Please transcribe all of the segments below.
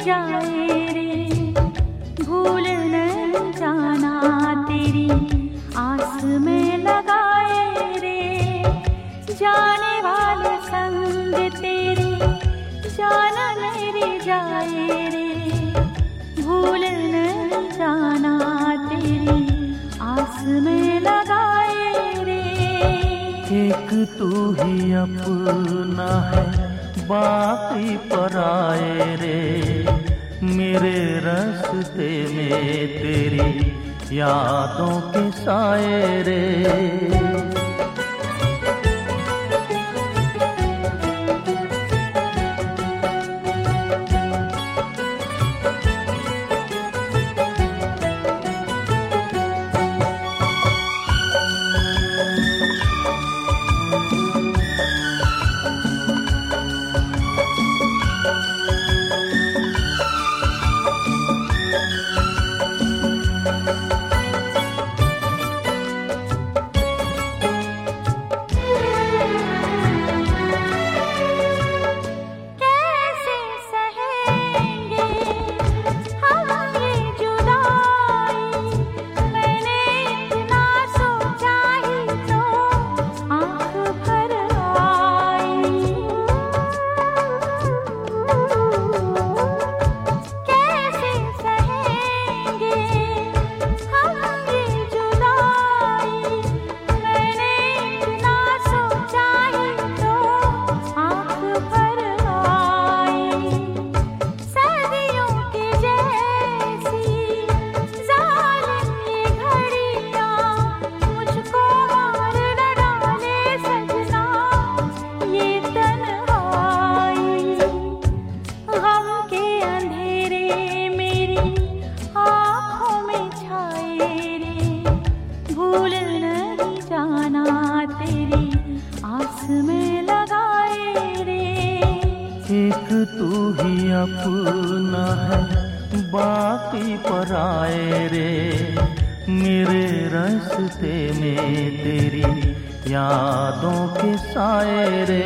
जाए रे, भूल न जाना तेरी आस में लगाए रे। जाने वाले संग तेरी जान मेरी जाए रे, भूल न जाना तेरी आस में लगाए रे। एक तू ही अपना है बाकी पराए रे, मेरे रास्ते में तेरी यादों के साए रे। एक तू ही अपना है बाकी पराए रे, मेरे रास्ते में तेरी यादों के साए रे।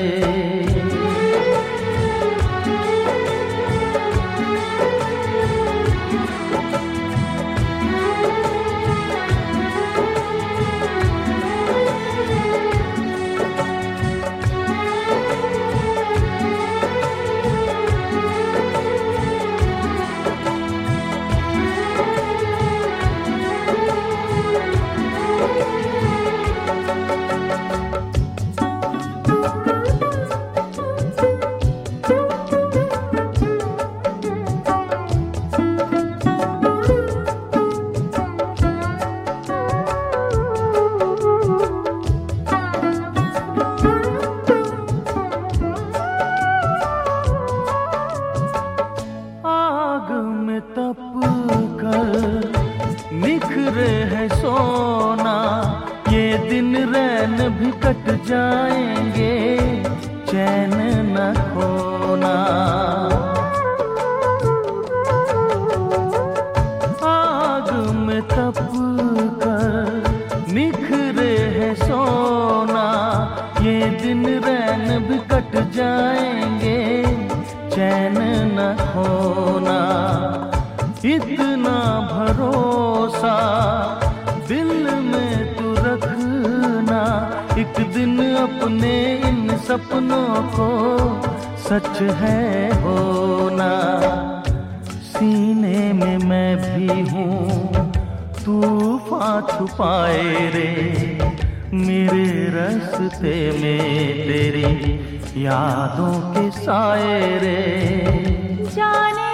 निखरे है सोना, ये दिन रैन भी कट जाएंगे, चैन न खोना। आग में तप कर निखरे है सोना, ये दिन रैन भी कट जाएंगे, चैन न खोना। इतना भरोसा दिल में तू रखना, एक दिन अपने इन सपनों को सच है होना। सीने में मैं भी हूँ तूफान छुपाए रे, मेरे रास्ते में तेरी यादों के साए रे। जाने